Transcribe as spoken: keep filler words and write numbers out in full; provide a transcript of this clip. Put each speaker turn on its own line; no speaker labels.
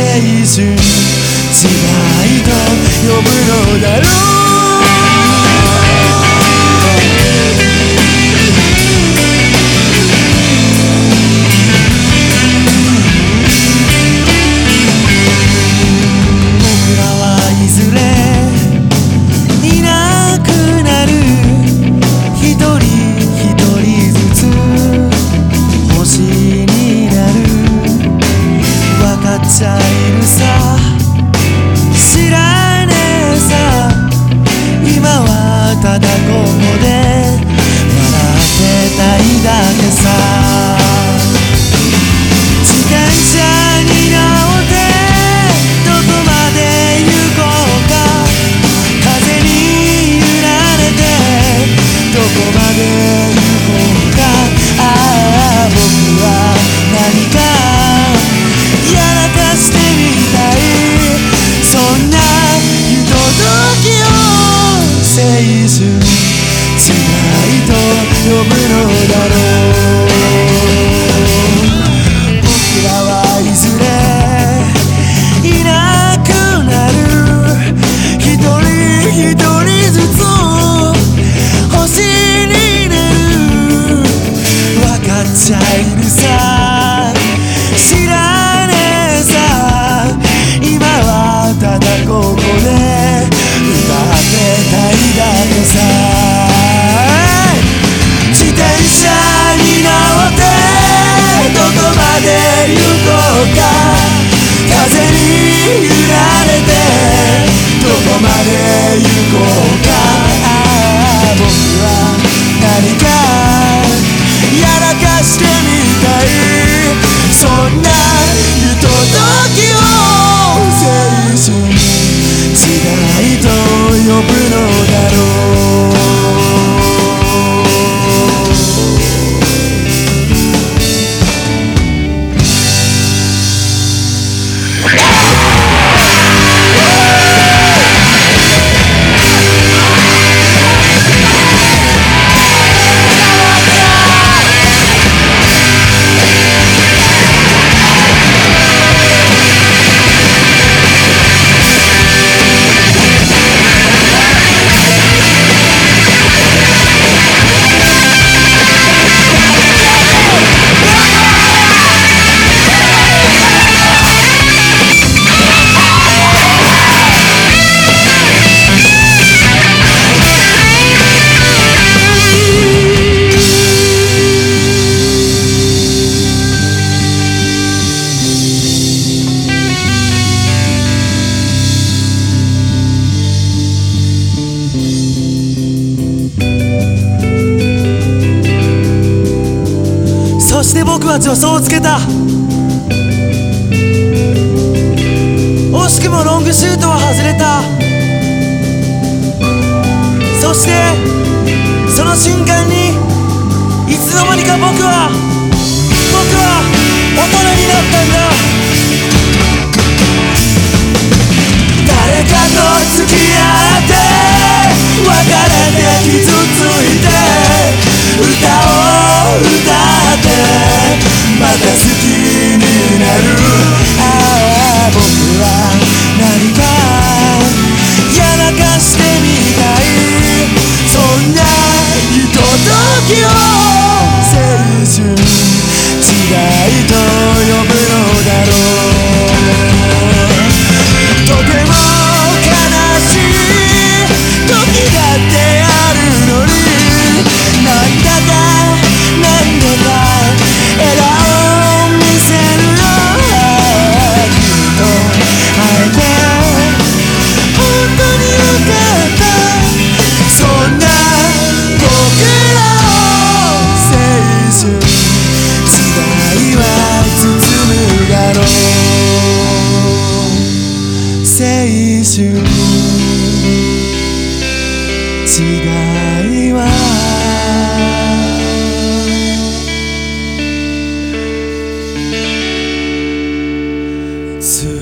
春時代と呼ぶのだろう。知らねえさ、今はただここで笑ってたいだけさ。自転車に乗ってどこまで行こうか、風に揺られてどこまで行こうか。ああ僕は何かやらかしてみたい、そんなひとときを青春時代と呼ぶのだろう。僕らはいずれいなくなる、一人一人ずつ星になる、わかっちゃいるさ。知らねえさ、今はただここで歌ってたいだけさ。自転車に乗ってどこまで行こうか、風に揺られてどこまで行こうか。ああ僕は何かやらかしてみたい、そんなひとときを青春時代と呼ぶのだろう。そして僕は助走をつけた。惜しくもロングシュートは外れた。そしてその瞬間にいつの間にか僕は僕は大人になったんだ。誰かと付き合って別れて傷ついて歌を歌ってまた好きになる。ああ僕は何かやらかしてみたい、そんなひとときを青春時代と呼ぶのだろう。とても悲しい時だってあるのに、なんだかなんだか笑顔を見せるよ。君と会えて本当によかった、そんな僕らを青春時代は包むだろう。青春時代はつ